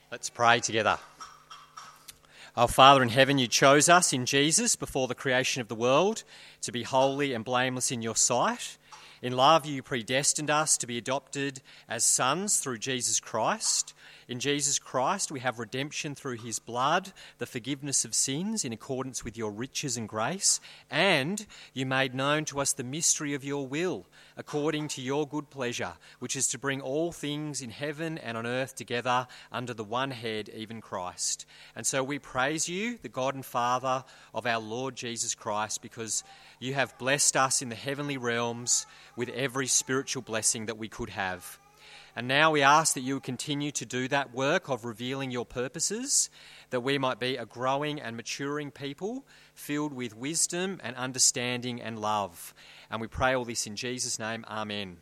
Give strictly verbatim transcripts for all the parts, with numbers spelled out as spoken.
Let's pray together. Our Father in heaven, you chose us in Jesus before the creation of the world to be holy and blameless in your sight. In love, you predestined us to be adopted as sons through Jesus Christ. In Jesus Christ, we have redemption through his blood, the forgiveness of sins in accordance with your riches and grace, and you made known to us the mystery of your will, according to your good pleasure, which is to bring all things in heaven and on earth together under the one head, even Christ. And so we praise you, the God and Father of our Lord Jesus Christ, because you have blessed us in the heavenly realms with every spiritual blessing that we could have. And now we ask that you would continue to do that work of revealing your purposes, that we might be a growing and maturing people filled with wisdom and understanding and love. And we pray all this in Jesus' name. Amen.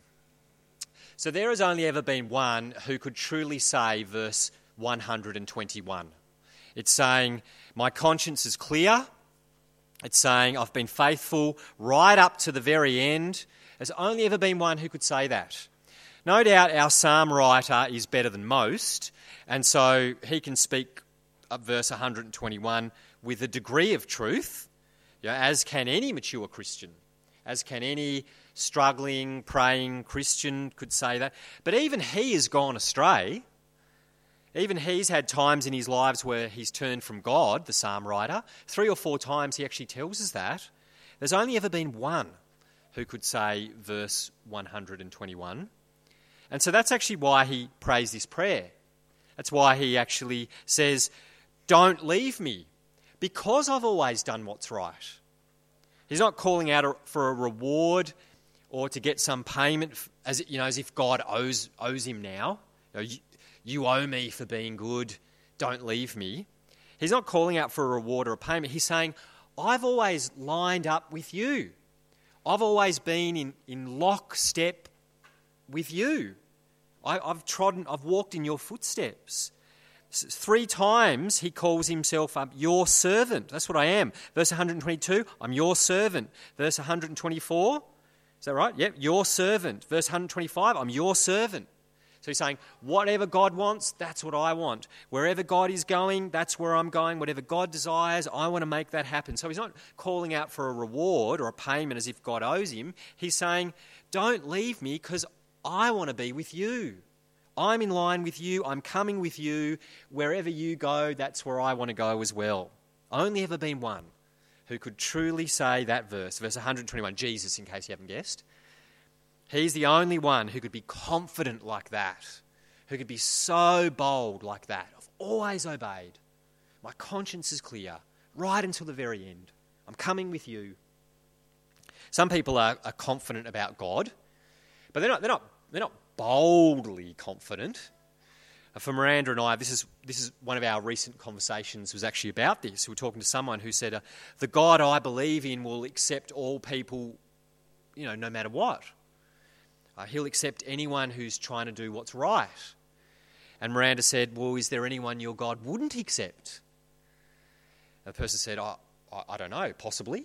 So there has only ever been one who could truly say verse one hundred twenty-one. It's saying, my conscience is clear. It's saying, I've been faithful right up to the very end. There's only ever been one who could say that. No doubt our psalm writer is better than most, and so he can speak up verse one hundred twenty-one with a degree of truth, you know, as can any mature Christian, as can any struggling, praying Christian could say that. But even he has gone astray. Even he's had times in his lives where he's turned from God, the psalm writer. Three or four times he actually tells us that. There's only ever been one who could say verse one hundred twenty-one. And so that's actually why he prays this prayer. That's why he actually says, don't leave me, because I've always done what's right. He's not calling out for a reward or to get some payment, as you know, as if God owes owes him now. You know, you, you owe me for being good, don't leave me. He's not calling out for a reward or a payment. He's saying, I've always lined up with you. I've always been in, in lockstep with you. I, I've trodden, I've walked in your footsteps. Three times he calls himself up your servant. That's what I am. Verse one hundred twenty-two, I'm your servant. Verse one hundred twenty-four, is that right? Yep, your servant. Verse one hundred twenty-five, I'm your servant. So he's saying, whatever God wants, that's what I want. Wherever God is going, that's where I'm going. Whatever God desires, I want to make that happen. So he's not calling out for a reward or a payment as if God owes him. He's saying, don't leave me because I want to be with you. I'm in line with you. I'm coming with you. Wherever you go, that's where I want to go as well. Only ever been one who could truly say that verse, verse one hundred twenty-one, Jesus, in case you haven't guessed. He's the only one who could be confident like that, who could be so bold like that. I've always obeyed. My conscience is clear, right until the very end. I'm coming with you. Some people are, are confident about God, but they're not, they're not, they're not boldly confident. For Miranda and I, this is this is one of our recent conversations was actually about this. We were talking to someone who said, uh, the God I believe in will accept all people, you know, no matter what. Uh, he'll accept anyone who's trying to do what's right. And Miranda said, well, is there anyone your God wouldn't accept? And the person said, oh, I, I don't know, possibly.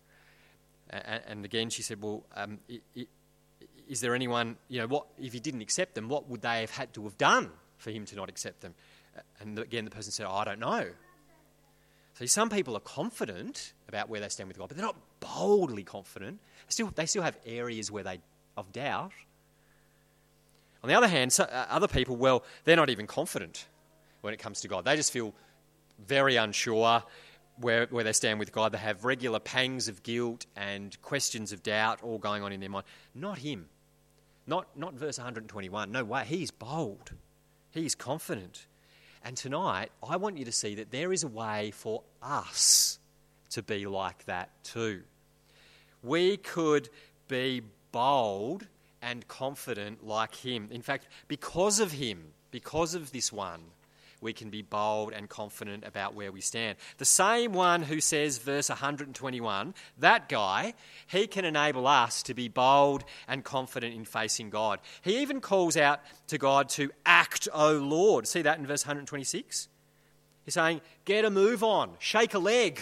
And, and again, she said, well, um, it, it, is there anyone, you know, what if he didn't accept them, what would they have had to have done for him to not accept them? And again, the person said, oh, I don't know. So some people are confident about where they stand with God, but they're not boldly confident. Still, they still have areas where they of doubt. On the other hand, so, uh, other people, well, they're not even confident when it comes to God. They just feel very unsure where, where they stand with God. They have regular pangs of guilt and questions of doubt all going on in their mind. Not him. Not, not verse one hundred twenty-one. No way. He's bold. He's confident. And tonight, I want you to see that there is a way for us to be like that too. We could be bold and confident like him. In fact, because of him, because of this one, we can be bold and confident about where we stand. The same one who says, verse one hundred twenty-one, that guy, he can enable us to be bold and confident in facing God. He even calls out to God to act, O Lord. See that in verse one hundred twenty-six? He's saying, get a move on, shake a leg.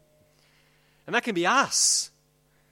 And that can be us.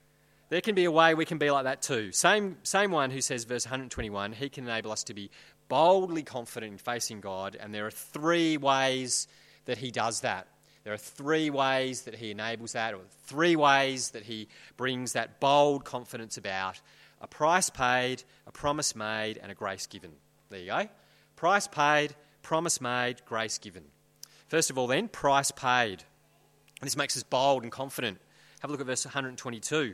There can be a way we can be like that too. Same, same one who says, verse one hundred twenty-one, he can enable us to be boldly confident in facing God, and there are three ways that he does that. There are three ways that he enables that, or three ways that he brings that bold confidence about: a price paid, a promise made, and a grace given. There you go. Price paid, promise made, grace given. First of all then, price paid. And this makes us bold and confident. Have a look at verse one hundred twenty-two.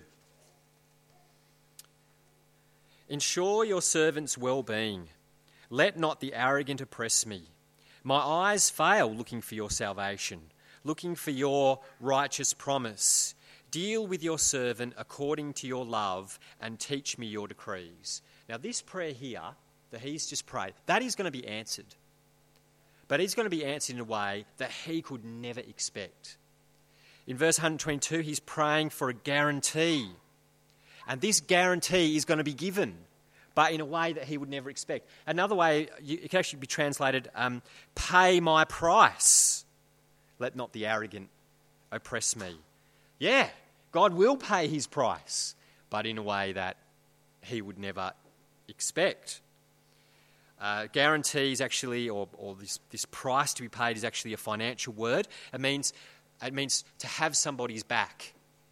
Ensure your servant's well-being. Let not the arrogant oppress me. My eyes fail looking for your salvation, looking for your righteous promise. Deal with your servant according to your love and teach me your decrees. Now this prayer here that he's just prayed, that is going to be answered. But it's going to be answered in a way that he could never expect. In verse one hundred twenty-two, he's praying for a guarantee. And this guarantee is going to be given, but in a way that he would never expect. Another way, it can actually be translated, um, pay my price. Let not the arrogant oppress me. Yeah, God will pay his price, but in a way that he would never expect. Uh, guarantee is actually, or, or this, this price to be paid is actually a financial word. It means, it means to have somebody's back,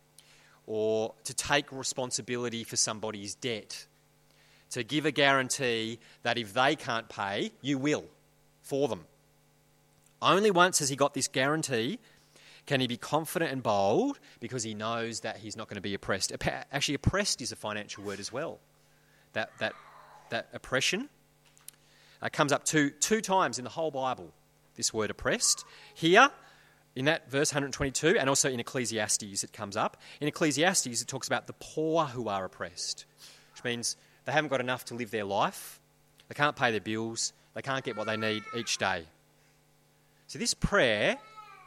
or to take responsibility for somebody's debt. To give a guarantee that if they can't pay, you will for them. Only once has he got this guarantee can he be confident and bold, because he knows that he's not going to be oppressed. Actually, oppressed is a financial word as well. That that that oppression uh, comes up two, two times in the whole Bible, this word oppressed. Here, in that verse one hundred twenty-two, and also in Ecclesiastes it comes up. In Ecclesiastes it talks about the poor who are oppressed, which means they haven't got enough to live their life, they can't pay their bills, they can't get what they need each day. So this prayer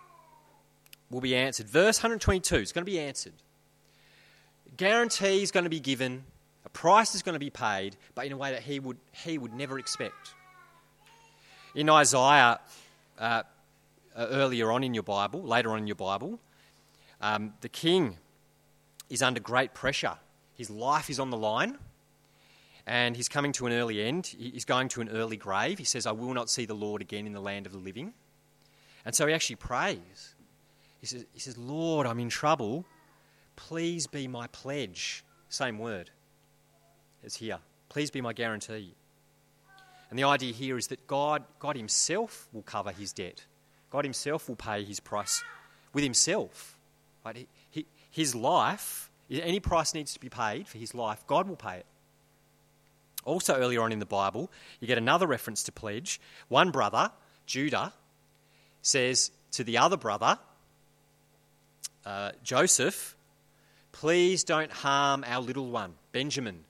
will be answered. Verse one hundred twenty-two is going to be answered. Guarantee is going to be given, a price is going to be paid, but in a way that he would he would never expect. In Isaiah, uh, earlier on in your Bible, later on in your Bible, um, the king is under great pressure. His life is on the line, and he's coming to an early end. He's going to an early grave. He says, I will not see the Lord again in the land of the living. And so he actually prays. He says, he says, Lord, I'm in trouble. Please be my pledge. Same word as here. Please be my guarantee. And the idea here is that God, God himself will cover his debt. God himself will pay his price with himself. Right? He, he, his life, any price needs to be paid for his life, God will pay it. Also earlier on in the Bible, you get another reference to pledge. One brother, Judah, says to the other brother, uh, Joseph, please don't harm our little one, Benjamin.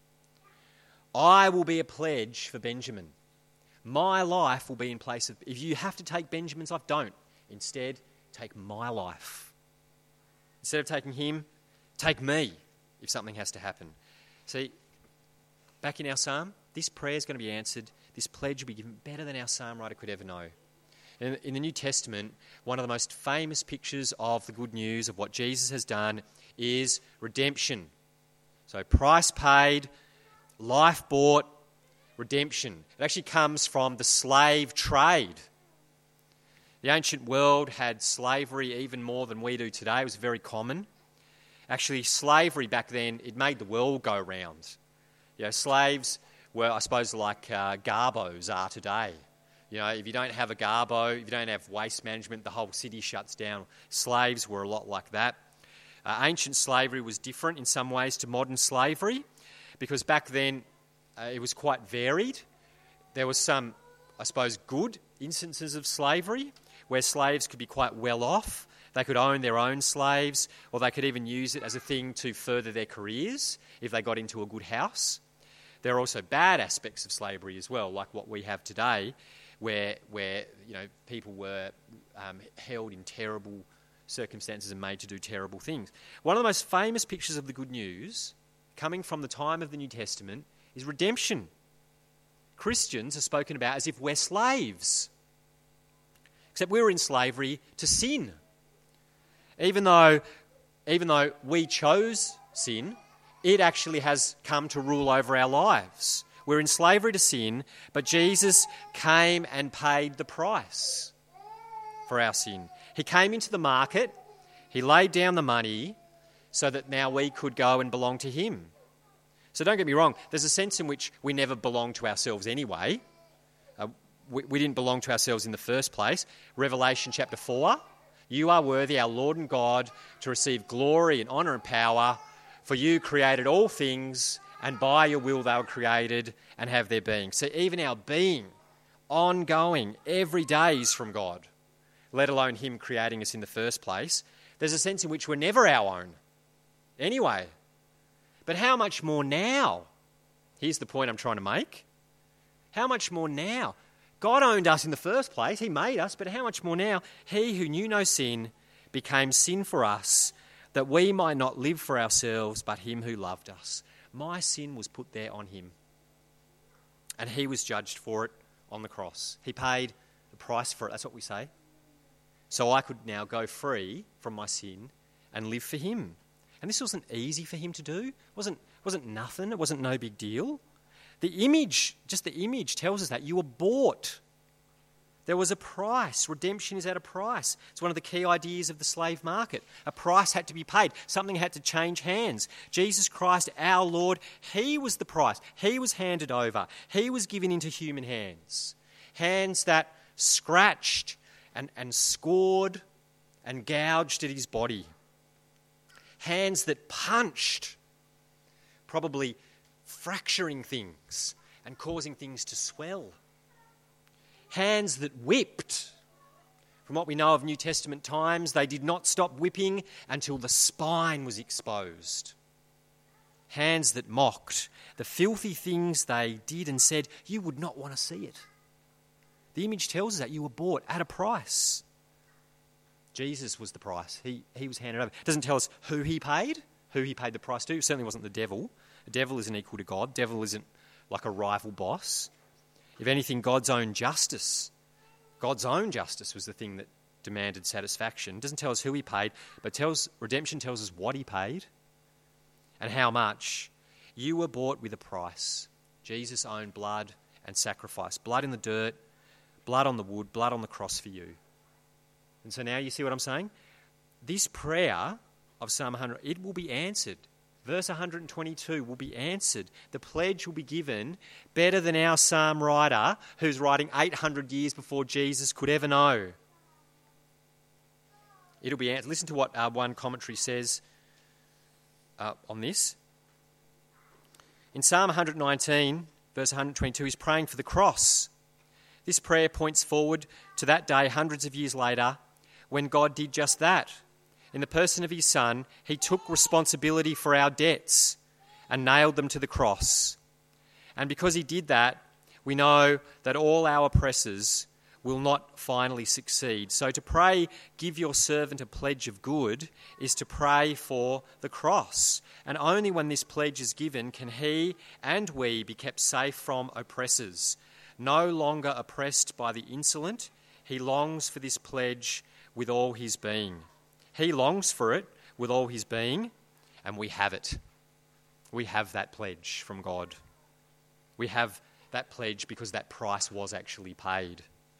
I will be a pledge for Benjamin. My life will be in place of... If you have to take Benjamin's life, don't. Instead, take my life. Instead of taking him, take me if something has to happen. See, back in our psalm, this prayer is going to be answered. This pledge will be given better than our psalm writer could ever know. In, in the New Testament, one of the most famous pictures of the good news of what Jesus has done is redemption. So price paid, life bought, redemption. It actually comes from the slave trade. The ancient world had slavery even more than we do today. It was very common. Actually, slavery back then, it made the world go round. You know, slaves were, I suppose, like uh, garbos are today. You know, if you don't have a garbo, if you don't have waste management, the whole city shuts down. Slaves were a lot like that. Uh, ancient slavery was different in some ways to modern slavery, because back then uh, it was quite varied. There was some, I suppose, good instances of slavery where slaves could be quite well off. They could own their own slaves, or they could even use it as a thing to further their careers if they got into a good house. There are also bad aspects of slavery as well, like what we have today, where where you know people were um, held in terrible circumstances and made to do terrible things. One of the most famous pictures of the good news, coming from the time of the New Testament, is redemption. Christians are spoken about as if we're slaves, except we were in slavery to sin. Even though, even though we chose sin, it actually has come to rule over our lives. We're in slavery to sin, but Jesus came and paid the price for our sin. He came into the market, he laid down the money so that now we could go and belong to him. So don't get me wrong, there's a sense in which we never belong to ourselves anyway. Uh, we, we didn't belong to ourselves in the first place. Revelation chapter four, you are worthy, our Lord and God, to receive glory and honour and power, for you created all things, and by your will they were created and have their being. So even our being, ongoing, every day is from God, let alone him creating us in the first place. There's a sense in which we're never our own anyway. But how much more now? Here's the point I'm trying to make. How much more now? God owned us in the first place. He made us. But how much more now? He who knew no sin became sin for us, that we might not live for ourselves, but him who loved us. My sin was put there on him, and he was judged for it on the cross. He paid the price for it. That's what we say. So I could now go free from my sin and live for him. And this wasn't easy for him to do. It wasn't, wasn't nothing. It wasn't no big deal. The image, just the image tells us that you were bought. There was a price. Redemption is at a price. It's one of the key ideas of the slave market. A price had to be paid. Something had to change hands. Jesus Christ, our Lord, he was the price. He was handed over. He was given into human hands. Hands that scratched and, and scored and gouged at his body. Hands that punched, probably fracturing things and causing things to swell. Hands that whipped. From what we know of New Testament times, they did not stop whipping until the spine was exposed. Hands that mocked. The filthy things they did and said, you would not want to see it. The image tells us that you were bought at a price. Jesus was the price. He, he was handed over. It doesn't tell us who he paid, who he paid the price to. It certainly wasn't the devil. The devil isn't equal to God. The devil isn't like a rival boss. If anything, God's own justice, God's own justice was the thing that demanded satisfaction. It doesn't tell us who he paid, but tells redemption tells us what he paid and how much. You were bought with a price. Jesus' own blood and sacrifice. Blood in the dirt, blood on the wood, blood on the cross for you. And so now you see what I'm saying? This prayer of Psalm one hundred, it will be answered. Verse one hundred twenty-two will be answered. The pledge will be given better than our psalm writer, who's writing eight hundred years before Jesus could ever know. It'll be answered. Listen to what uh, one commentary says uh, on this. In Psalm one hundred nineteen, verse one hundred twenty-two, he's praying for the cross. This prayer points forward to that day hundreds of years later when God did just that. In the person of his Son, he took responsibility for our debts and nailed them to the cross. And because he did that, we know that all our oppressors will not finally succeed. So to pray, give your servant a pledge of good, is to pray for the cross. And only when this pledge is given can he and we be kept safe from oppressors. No longer oppressed by the insolent, he longs for this pledge with all his being. He longs for it with all his being, and we have it. We have that pledge from God. We have that pledge because that price was actually paid.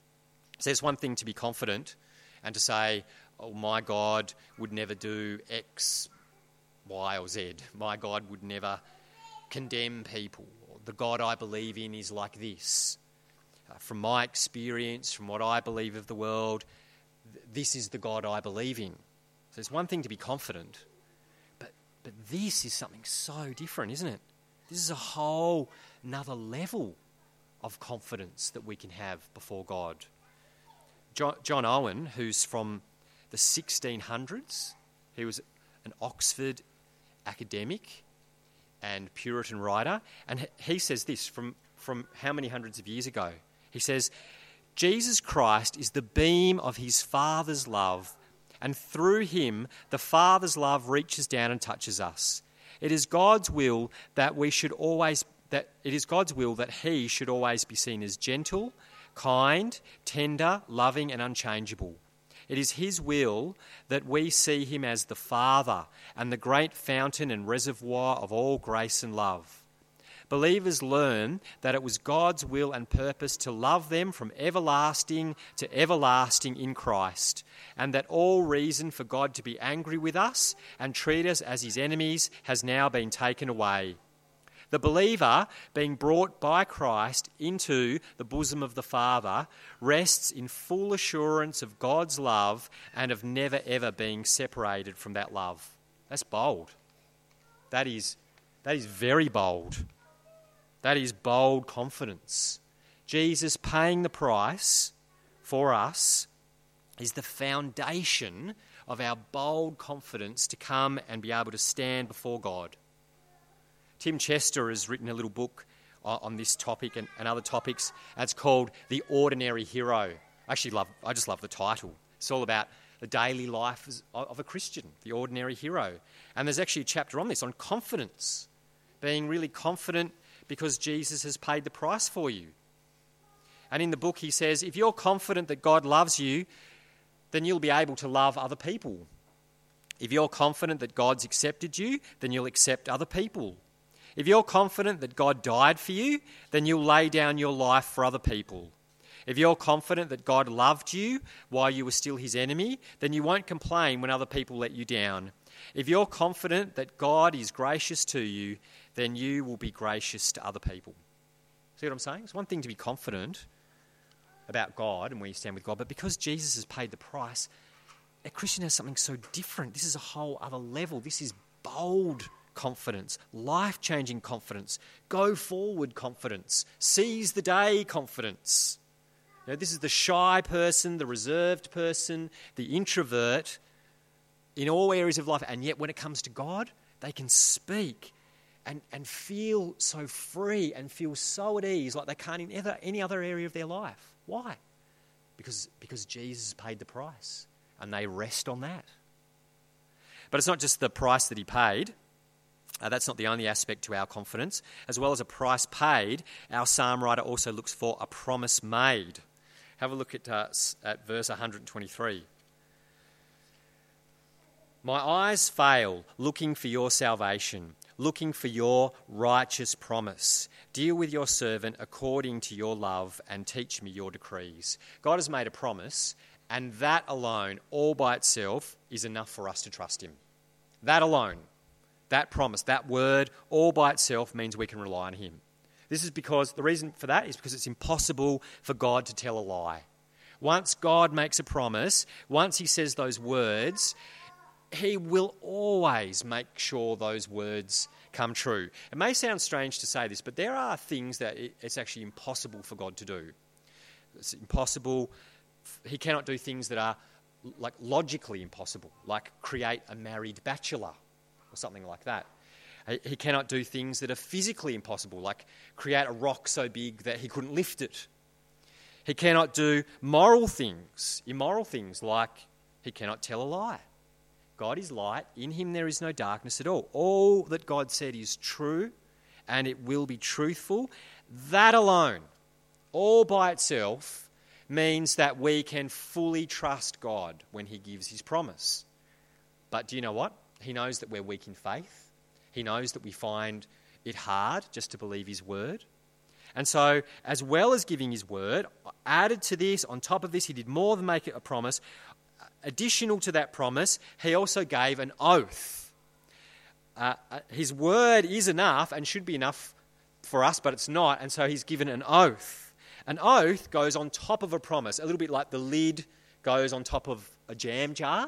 So there's one thing to be confident and to say, oh, my God would never do X, Y, or Z. My God would never condemn people. The God I believe in is like this. Uh, from my experience, from what I believe of the world, th- this is the God I believe in. So there's one thing to be confident, but but this is something so different, isn't it? This is a whole another level of confidence that we can have before God. John, John Owen, who's from the sixteen hundreds, he was an Oxford academic and Puritan writer, and he says this from, from how many hundreds of years ago? He says, Jesus Christ is the beam of his Father's love, and through him the Father's love reaches down and touches us. It is God's will that we should always that it is God's will that he should always be seen as gentle, kind, tender, loving, and unchangeable. It is his will that we see him as the Father and the great fountain and reservoir of all grace and love. believers learn that it was God's will and purpose to love them from everlasting to everlasting in Christ, and that all reason for God to be angry with us and treat us as his enemies has now been taken away. The believer, being brought by Christ into the bosom of the Father, rests in full assurance of God's love and of never ever being separated from that love. That's bold. That is, that is very bold. That is bold confidence. Jesus paying the price for us is the foundation of our bold confidence to come and be able to stand before God. Tim Chester has written a little book on this topic and, and other topics. It's called The Ordinary Hero. I actually love, I just love the title. It's all about the daily life of a Christian, the ordinary hero. And there's actually a chapter on this, on confidence, being really confident because Jesus has paid the price for you. And in the book he says, if you're confident that God loves you, then you'll be able to love other people. If you're confident that God's accepted you, then you'll accept other people. If you're confident that God died for you, then you'll lay down your life for other people. If you're confident that God loved you while you were still his enemy, then you won't complain when other people let you down. If you're confident that God is gracious to you, then you will be gracious to other people. See what I'm saying? It's one thing to be confident about God and where you stand with God, but because Jesus has paid the price, a Christian has something so different. This is a whole other level. This is bold confidence, life-changing confidence, go forward confidence, seize the day confidence. You know, this is the shy person, the reserved person, the introvert in all areas of life, and yet when it comes to God, they can speak and, and feel so free and feel so at ease like they can't in ever, any other area of their life. Why? Because, because Jesus paid the price and they rest on that. But it's not just the price that he paid. Uh, that's not the only aspect to our confidence. As well as a price paid, our psalm writer also looks for a promise made. Have a look at, uh, at verse one hundred twenty-three. My eyes fail looking for your salvation, looking for your righteous promise. Deal with your servant according to your love and teach me your decrees. God has made a promise, and that alone, all by itself, is enough for us to trust him. That alone. That promise, that word, all by itself means we can rely on him. This is because, the reason for that is because it's impossible for God to tell a lie. Once God makes a promise, once he says those words, he will always make sure those words come true. It may sound strange to say this, but there are things that it's actually impossible for God to do. It's impossible. He cannot do things that are like logically impossible, like create a married bachelor or something like that. He cannot do things that are physically impossible, like create a rock so big that he couldn't lift it. He cannot do moral things, immoral things, like he cannot tell a lie. God is light. In him there is no darkness at all. All that God said is true, and it will be truthful. That alone, all by itself, means that we can fully trust God when he gives his promise. But do you know what? He knows that we're weak in faith. He knows that we find it hard just to believe his word. And so, as well as giving his word, added to this, on top of this, he did more than make it a promise. Additional to that promise, he also gave an oath. Uh, his word is enough and should be enough for us, but it's not, and so he's given an oath. An oath goes on top of a promise, a little bit like the lid goes on top of a jam jar.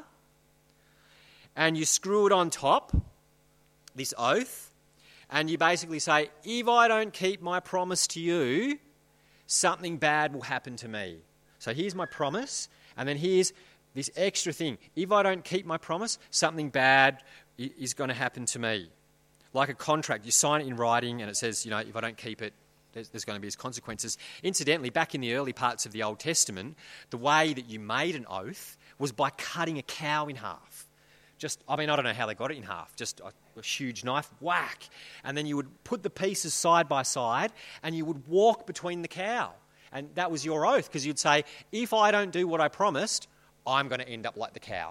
And you screw it on top, this oath, and you basically say, if I don't keep my promise to you, something bad will happen to me. So here's my promise, and then here's this extra thing. If I don't keep my promise, something bad is going to happen to me. Like a contract, you sign it in writing and it says, you know, if I don't keep it, there's, there's going to be these consequences. Incidentally, back in the early parts of the Old Testament, the way that you made an oath was by cutting a cow in half. Just, I mean, I don't know how they got it in half. Just a, a huge knife, whack. And then you would put the pieces side by side and you would walk between the cow. And that was your oath, because you'd say, if I don't do what I promised, I'm going to end up like the cow.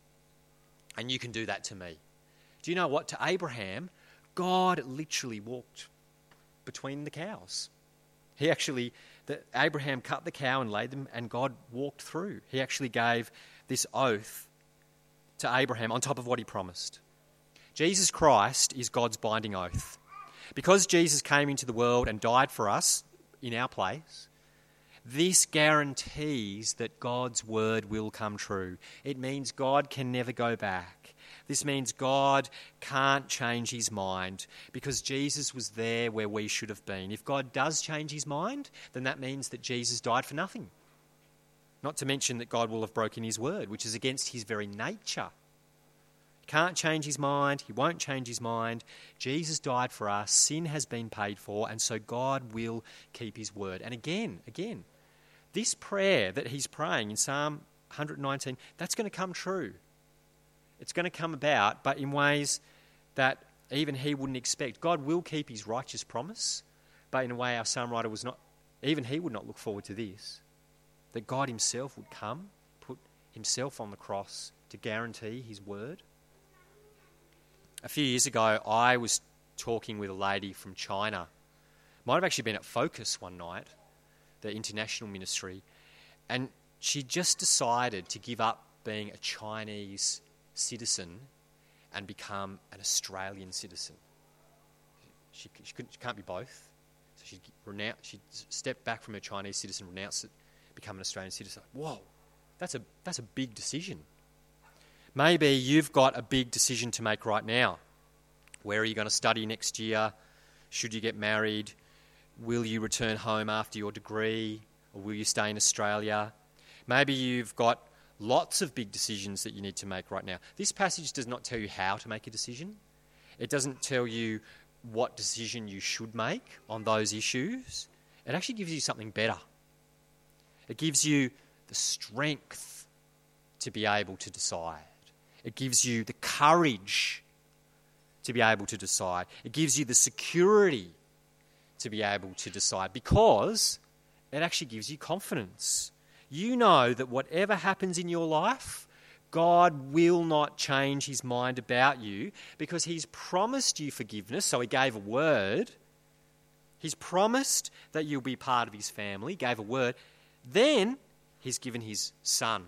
And you can do that to me. Do you know what? To Abraham, God literally walked between the cows. He actually, the, Abraham cut the cow and laid them, and God walked through. He actually gave this oath to Abraham on top of what he promised. Jesus Christ is God's binding oath. Because Jesus came into the world and died for us in our place, this guarantees that God's word will come true. It means God can never go back. This means God can't change his mind because Jesus was there where we should have been. If God does change his mind, then that means that Jesus died for nothing. Not to mention that God will have broken his word, which is against his very nature. He can't change his mind. He won't change his mind. Jesus died for us. Sin has been paid for, and so God will keep his word. And again, again, this prayer that he's praying in Psalm one nineteen, that's going to come true. It's going to come about, but in ways that even he wouldn't expect. God will keep his righteous promise, but in a way our psalm writer was not, even he would not look forward to this. That God himself would come, put himself on the cross to guarantee his word. A few years ago, I was talking with a lady from China. Might have actually been at Focus one night, the international ministry, and she just decided to give up being a Chinese citizen and become an Australian citizen. She, she, couldn't, she can't be both. So she renounce, she stepped back from her Chinese citizen, renounced it, become an Australian citizen. Whoa, that's a that's a big decision. Maybe you've got a big decision to make right now. Where are you going to study next year? Should you get married? Will you return home after your degree? Or will you stay in Australia? Maybe you've got lots of big decisions that you need to make right now. This passage does not tell you how to make a decision. It doesn't tell you what decision you should make on those issues. It actually gives you something better. It gives you the strength to be able to decide. It gives you the courage to be able to decide. It gives you the security to be able to decide because it actually gives you confidence. You know that whatever happens in your life, God will not change his mind about you because he's promised you forgiveness, so he gave a word. He's promised that you'll be part of his family, gave a word. Then he's given his son,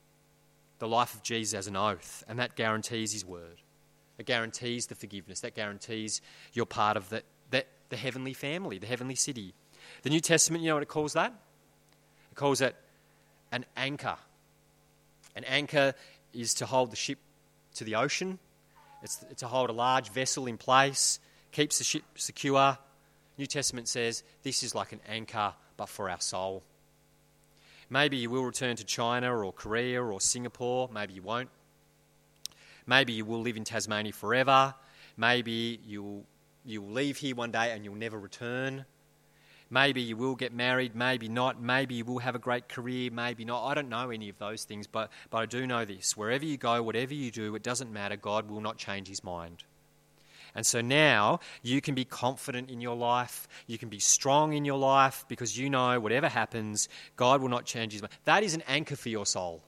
the life of Jesus, as an oath, and that guarantees his word. It guarantees the forgiveness. That guarantees you're part of the, the, the heavenly family, the heavenly city. The New Testament, you know what it calls that? It calls it an anchor. An anchor is to hold the ship to the ocean. It's to hold a large vessel in place, keeps the ship secure. New Testament says this is like an anchor, but for our soul. Maybe you will return to China or Korea or Singapore. Maybe you won't. Maybe you will live in Tasmania forever. Maybe you'll, you'll leave here one day and you'll never return. Maybe you will get married, maybe not. Maybe you will have a great career, maybe not. I don't know any of those things, but, but I do know this. Wherever you go, whatever you do, it doesn't matter. God will not change his mind. And so now you can be confident in your life. You can be strong in your life because you know whatever happens, God will not change his mind. That is an anchor for your soul.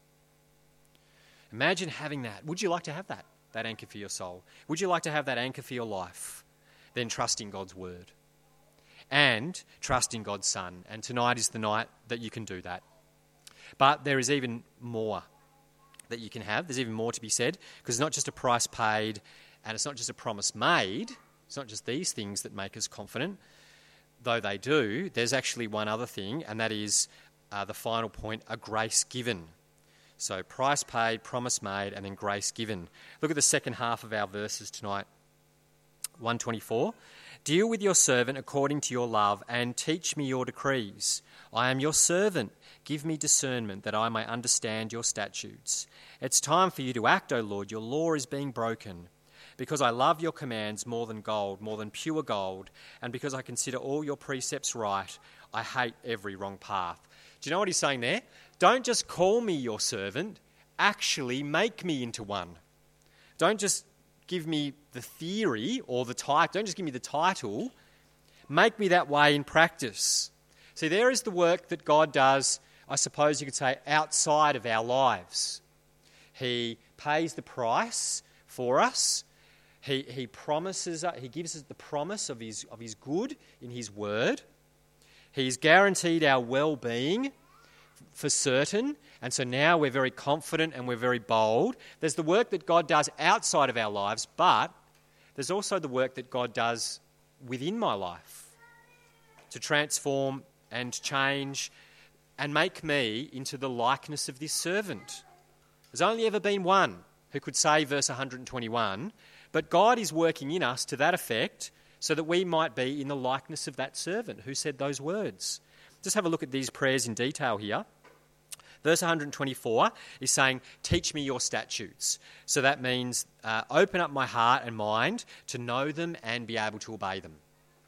Imagine having that. Would you like to have that, that anchor for your soul? Would you like to have that anchor for your life? Then trust in God's word. And trust in God's Son. And tonight is the night that you can do that. But there is even more that you can have. There's even more to be said, because it's not just a price paid and it's not just a promise made. It's not just these things that make us confident, though they do. There's actually one other thing, and that is uh, the final point, a grace given. So price paid, promise made, and then grace given. Look at the second half of our verses tonight. one twenty-four. Deal with your servant according to your love and teach me your decrees. I am your servant. Give me discernment that I may understand your statutes. It's time for you to act, O Lord. Your law is being broken. Because I love your commands more than gold, more than pure gold, and because I consider all your precepts right, I hate every wrong path. Do you know what he's saying there? Don't just call me your servant. Actually make me into one. Don't just give me the theory or the title. Don't just give me the title. Make me that way in practice. See, there is the work that God does, I suppose you could say, outside of our lives. He pays the price for us. He he promises, he gives us the promise of his of his good in his word. He's guaranteed our well-being for certain, and so now we're very confident and we're very bold. There's the work that God does outside of our lives, but there's also the work that God does within my life to transform and change and make me into the likeness of this servant. There's only ever been one who could say verse one hundred twenty-one, but God is working in us to that effect so that we might be in the likeness of that servant who said those words. Just have a look at these prayers in detail here. Verse one hundred twenty-four is saying, teach me your statutes. So that means uh, open up my heart and mind to know them and be able to obey them.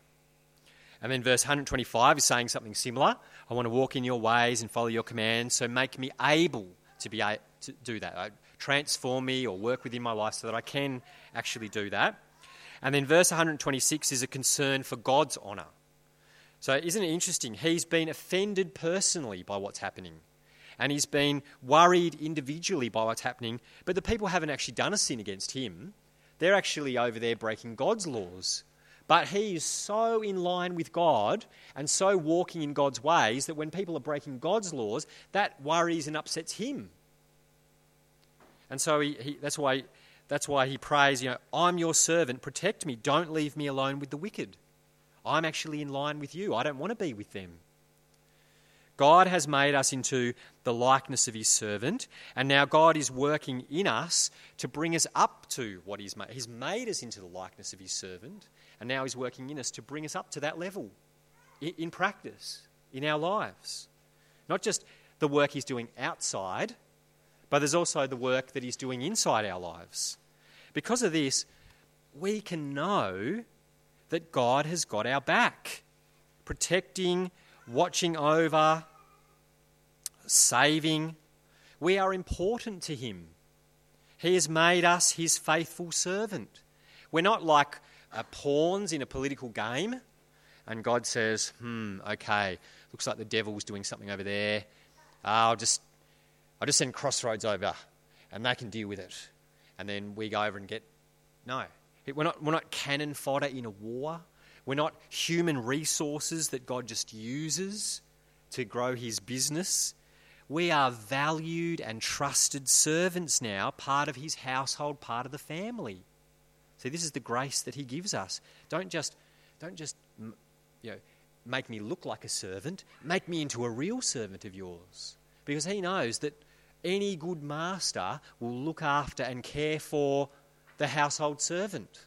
And then verse one hundred twenty-five is saying something similar. I want to walk in your ways and follow your commands, so make me able to be able to do that. Uh, transform me or work within my life so that I can actually do that. And then verse one hundred twenty-six is a concern for God's honour. So isn't it interesting? He's been offended personally by what's happening. And he's been worried individually by what's happening, but the people haven't actually done a sin against him. They're actually over there breaking God's laws. But he is so in line with God and so walking in God's ways that when people are breaking God's laws, that worries and upsets him. And so he, he, that's why that's why he prays, you know, I'm your servant, protect me, don't leave me alone with the wicked. I'm actually in line with you. I don't want to be with them. God has made us into the likeness of his servant, and now God is working in us to bring us up to what he's made. He's made us into the likeness of his servant, and now he's working in us to bring us up to that level in, in practice, in our lives. Not just the work he's doing outside, but there's also the work that he's doing inside our lives. Because of this, we can know that God has got our back, protecting, watching over, saving. We are important to him. He has made us his faithful servant. We're not like uh, pawns in a political game, and God says, hmm, okay, looks like the devil's doing something over there. Uh, I'll just I'll just send Crossroads over, and they can deal with it. And then we go over and get... No. We're not, we're not cannon fodder in a war. We're not human resources that God just uses to grow his business. We are valued and trusted servants now, part of his household, part of the family. See, this is the grace that he gives us. Don't just, don't just, you know, make me look like a servant. Make me into a real servant of yours. Because he knows that any good master will look after and care for the household servant.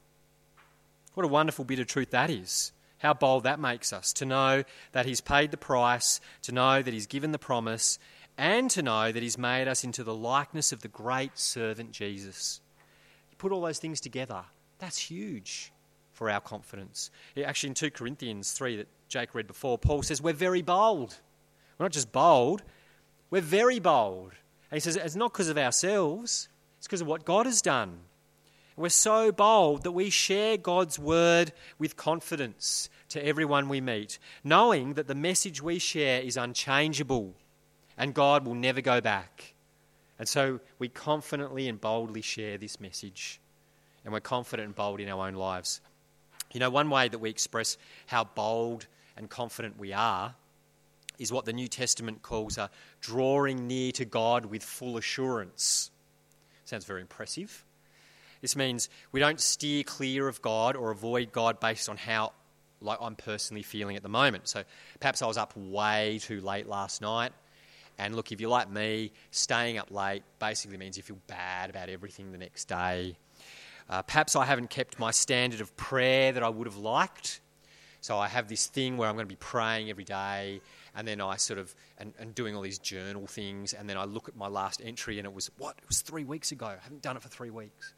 What a wonderful bit of truth that is. How bold that makes us, to know that he's paid the price, to know that he's given the promise, and to know that he's made us into the likeness of the great servant Jesus. You put all those things together, that's huge for our confidence. Actually, in two Corinthians three that Jake read before, Paul says we're very bold. We're not just bold, we're very bold. And he says it's not because of ourselves, it's because of what God has done. We're so bold that we share God's word with confidence to everyone we meet, knowing that the message we share is unchangeable and God will never go back. And so we confidently and boldly share this message, and we're confident and bold in our own lives. You know, one way that we express how bold and confident we are is what the New Testament calls a drawing near to God with full assurance. Sounds very impressive. This means we don't steer clear of God or avoid God based on how like I'm personally feeling at the moment. So perhaps I was up way too late last night. And look, if you're like me, staying up late basically means you feel bad about everything the next day. Uh, perhaps I haven't kept my standard of prayer that I would have liked. So I have this thing where I'm going to be praying every day, and then I sort of, and, and doing all these journal things, and then I look at my last entry and it was, what? It was three weeks ago. I haven't done it for three weeks.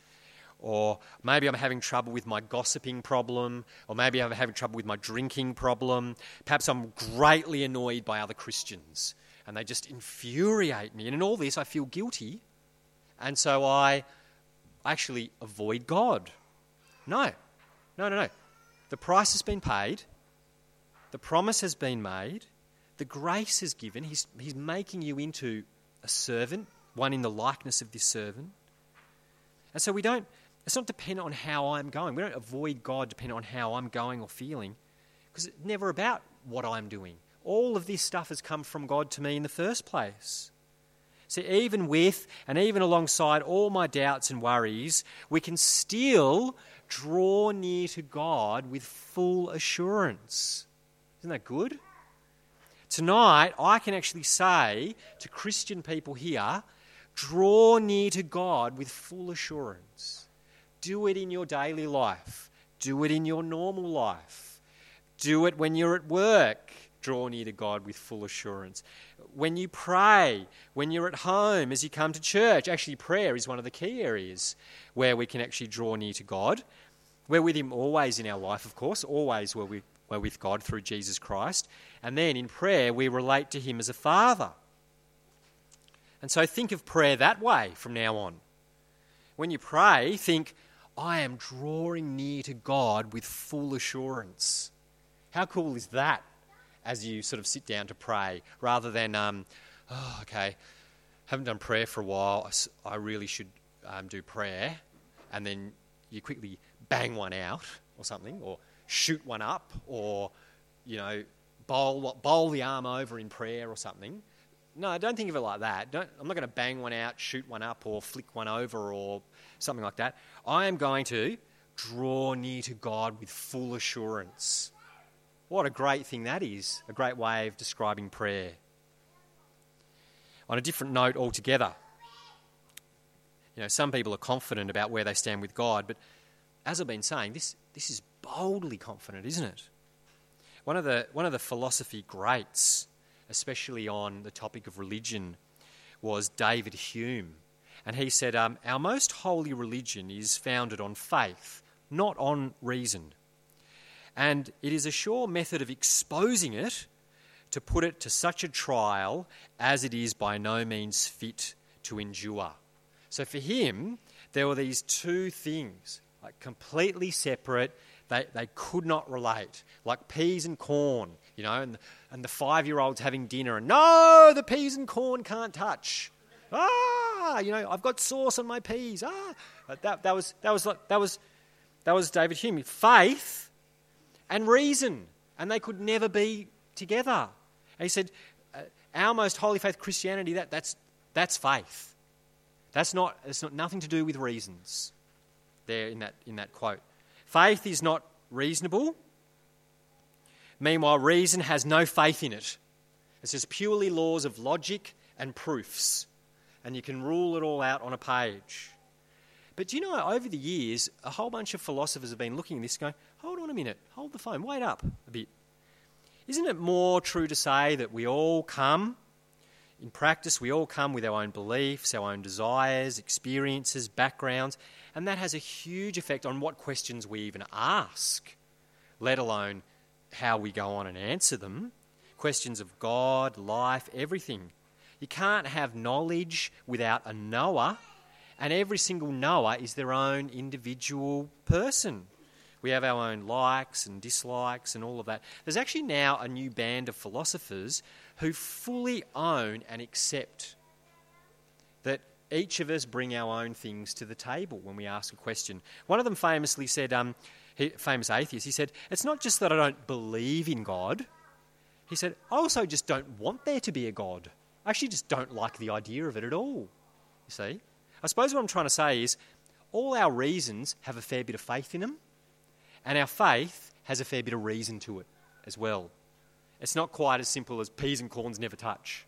Or maybe I'm having trouble with my gossiping problem, or maybe I'm having trouble with my drinking problem. Perhaps I'm greatly annoyed by other Christians, and they just infuriate me. And in all this, I feel guilty, and so I actually avoid God. No, no, no, no. The price has been paid. The promise has been made. The grace is given. He's, he's making you into a servant, one in the likeness of this servant. And so we don't It's not dependent on how I'm going. We don't avoid God depending on how I'm going or feeling, because it's never about what I'm doing. All of this stuff has come from God to me in the first place. See, even with and even alongside all my doubts and worries, we can still draw near to God with full assurance. Isn't that good? Tonight, I can actually say to Christian people here, draw near to God with full assurance. Do it in your daily life. Do it in your normal life. Do it when you're at work. Draw near to God with full assurance. When you pray, when you're at home, as you come to church, actually prayer is one of the key areas where we can actually draw near to God. We're with him always in our life, of course, always we're with, we're with God through Jesus Christ. And then in prayer, we relate to him as a father. And so think of prayer that way from now on. When you pray, think, I am drawing near to God with full assurance. How cool is that as you sort of sit down to pray, rather than, um, oh, okay, haven't done prayer for a while, I really should um, do prayer, and then you quickly bang one out or something, or shoot one up, or, you know, bowl, bowl the arm over in prayer or something. No, don't think of it like that. Don't, I'm not going to bang one out, shoot one up, or flick one over, or something like that. I am going to draw near to God with full assurance. What a great thing that is, a great way of describing prayer. On a different note altogether, you know, some people are confident about where they stand with God, but as I've been saying, this, this is boldly confident, isn't it? One of the one of the philosophy greats, especially on the topic of religion, was David Hume. And he said, um, our most holy religion is founded on faith, not on reason. And it is a sure method of exposing it to put it to such a trial as it is by no means fit to endure. So for him, there were these two things, like completely separate. They they could not relate, like peas and corn, you know, and, and the five-year-old's having dinner, and no, the peas and corn can't touch. Ah, you know, I've got sauce on my peas. Ah, that that was that was that was that was David Hume. Faith and reason, and they could never be together. And he said, uh, our most holy faith, Christianity, that that's that's faith. That's not it's not nothing to do with reasons. There in that in that quote, faith is not reasonable. Meanwhile, reason has no faith in it. It's just purely laws of logic and proofs, and you can rule it all out on a page. But do you know, over the years, a whole bunch of philosophers have been looking at this going, hold on a minute, hold the phone, wait up a bit. Isn't it more true to say that we all come, in practice, we all come with our own beliefs, our own desires, experiences, backgrounds, and that has a huge effect on what questions we even ask, let alone how we go on and answer them. Questions of God, life, everything. You can't have knowledge without a knower, and every single knower is their own individual person. We have our own likes and dislikes and all of that. There's actually now a new band of philosophers who fully own and accept that each of us bring our own things to the table when we ask a question. One of them famously said, um, he, famous atheist, he said, it's not just that I don't believe in God. He said, I also just don't want there to be a God. I actually just don't like the idea of it at all. You see? I suppose what I'm trying to say is all our reasons have a fair bit of faith in them, and our faith has a fair bit of reason to it as well. It's not quite as simple as peas and corns never touch.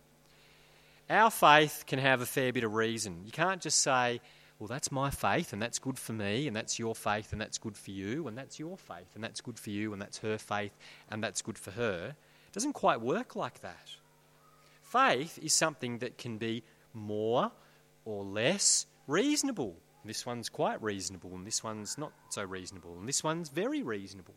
Our faith can have a fair bit of reason. You can't just say, well, that's my faith and that's good for me, and that's your faith and that's good for you, and that's your faith and that's good for you, and that's her faith and that's good for her. It doesn't quite work like that. Faith is something that can be more or less reasonable. This one's quite reasonable, and this one's not so reasonable, and this one's very reasonable.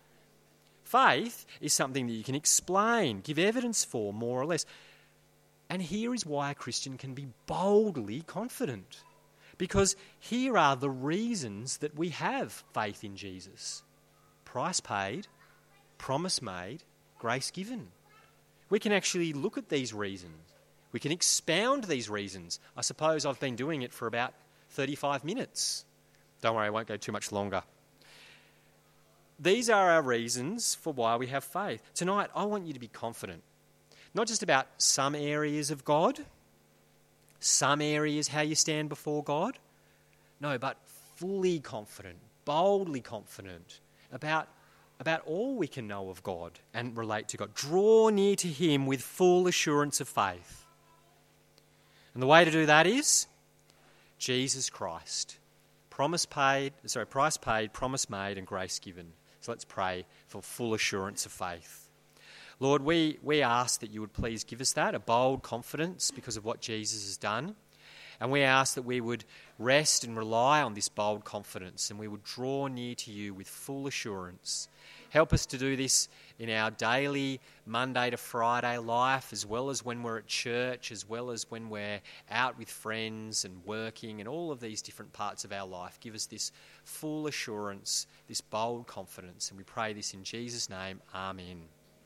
Faith is something that you can explain, give evidence for, more or less. And here is why a Christian can be boldly confident. Because here are the reasons that we have faith in Jesus. Price paid, promise made, grace given. We can actually look at these reasons. We can expound these reasons. I suppose I've been doing it for about thirty-five minutes. Don't worry, I won't go too much longer. These are our reasons for why we have faith. Tonight, I want you to be confident. Not just about some areas of God, some areas how you stand before God. No, but fully confident, boldly confident about, about all we can know of God and relate to God. Draw near to him with full assurance of faith. And the way to do that is Jesus Christ. Promise paid, sorry, price paid, promise made, and grace given. So let's pray for full assurance of faith. Lord, we, we ask that you would please give us that, a bold confidence because of what Jesus has done. And we ask that we would rest and rely on this bold confidence and we would draw near to you with full assurance. Help us to do this in our daily Monday to Friday life, as well as when we're at church, as well as when we're out with friends and working and all of these different parts of our life. Give us this full assurance, this bold confidence, and we pray this in Jesus' name. Amen.